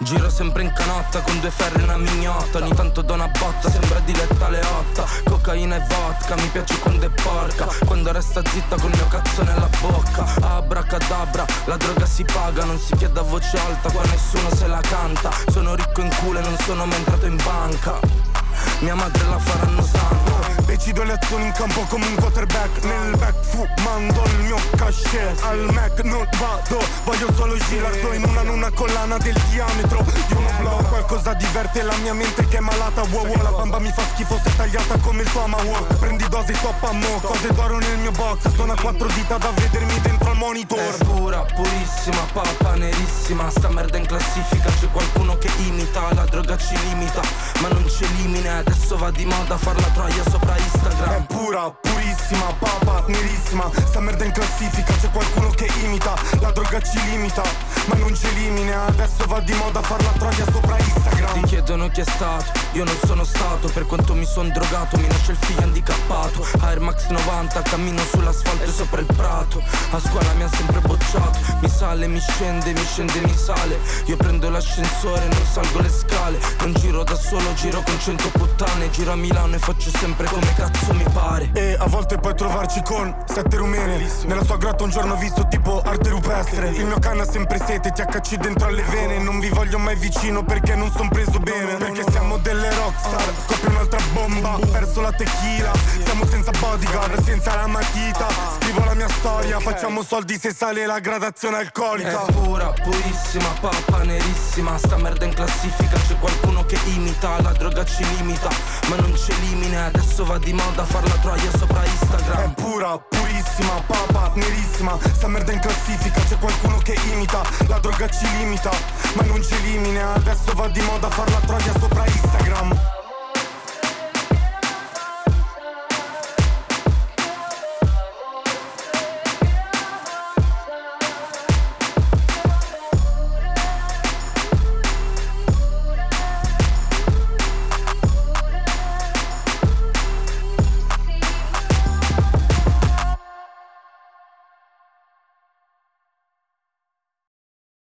Giro sempre in canotta con 2 ferri e una mignotta. Ogni tanto do una botta, sembra diletta alle 8. Cocaina e vodka, mi piace quando è porca. Quando resta zitta col mio cazzo nella bocca. Abracadabra, la droga si paga. Non si chiede a voce alta, qua nessuno se la canta. Sono ricco in culo e non sono mai entrato in banca. Mia madre la faranno santa. Decido le azioni in campo come un quarterback. Nel back fumando il mio cachet. Al Mac non vado, voglio solo girarlo in una collana del diametro di uno blow. Qualcosa diverte la mia mente che è malata. Wow wow, la bamba mi fa schifo se tagliata come il tomahawk. Prendi dosi top a mo', cose d'oro nel mio box. Sono a 4 dita da vedermi dentro al monitor. È pura, purissima, papa nerissima. Sta merda in classifica, c'è qualcuno che imita. La droga ci limita, ma non ci elimina. Adesso va di moda far la troia sopra Instagram. È pura, purissima, papa nerissima. Sta merda in classifica, c'è qualcuno che imita. La droga ci limita, ma non ci elimina. Adesso va di moda far la troia sopra Instagram. Ti chiedono chi è stato, io non sono stato. Per quanto mi son drogato, mi nasce il figlio handicappato. Air Max 90, cammino sull'asfalto e sopra il prato. A scuola mi ha sempre bocciato. Mi sale, mi scende, mi sale. Io prendo l'ascensore, non salgo le scale. Non giro da solo, giro con 100 puttane. Giro a Milano e faccio sempre come cazzo mi pare. E a volte puoi trovarci con 7 rumene. Nella sua grotta un giorno ho visto tipo arte rupestre. Il mio cane ha sempre sete, THC dentro alle vene. Non vi voglio mai vicino perché non son preso bene. Perché siamo delle rockstar, scoppia un'altra bomba. Perso la tequila, siamo senza bodyguard, senza la matita. Scrivo la mia storia, facciamo soldi se sale la gradazione alcolica. È pura, purissima, papa nerissima. Sta merda in classifica, c'è qualcuno che imita. La droga ci limita, ma non ci elimina. Adesso va di moda far la troia sopra Instagram. È pura, purissima, papa nerissima. Sta merda in classifica, c'è qualcuno che imita. La droga ci limita, ma non ci elimina. Adesso va di moda far la troia sopra Instagram.